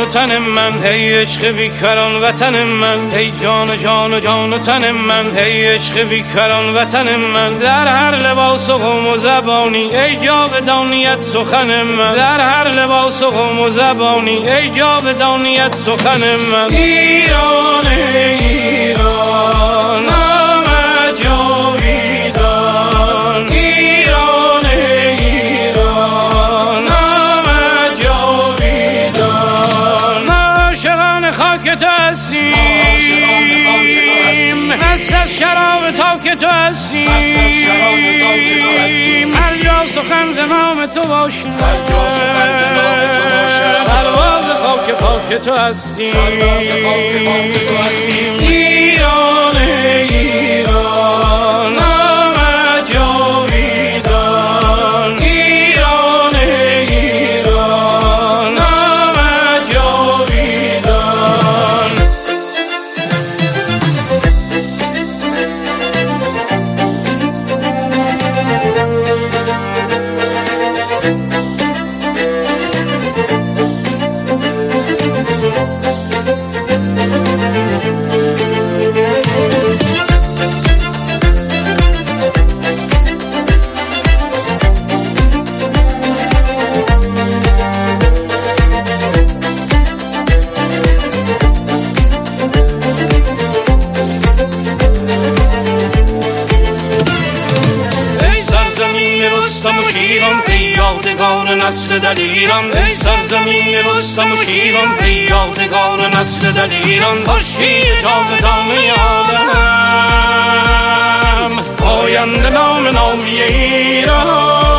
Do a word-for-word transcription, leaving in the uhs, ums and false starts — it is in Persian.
تن من، ای عشق بیکران وطن من، ای جان جان جان تن من، ای عشق بیکران وطن من. در هر لباس و قوم و زبانی ای جاودانیت سخن من، در هر لباس و قوم و زبانی ای جاودانیت سخن من. ایران ایران نام جاویدان، ایران ایران نام جاویدان. عاشقان خاک تو هستیم، مست از شراب تا که تو هستیم، هر جا سخن ز نام تو باشد، سرباز خاک پاک تو هستیم. ایران ایران نام جاویدان، ایران ایران نام جاویدان. ای یادگار نسل دلیران، ای سرزمین رستم و شیران، ای یادگار نسل دلیران. خورشید جاودانه عالم، پاینده نام نامی ایران.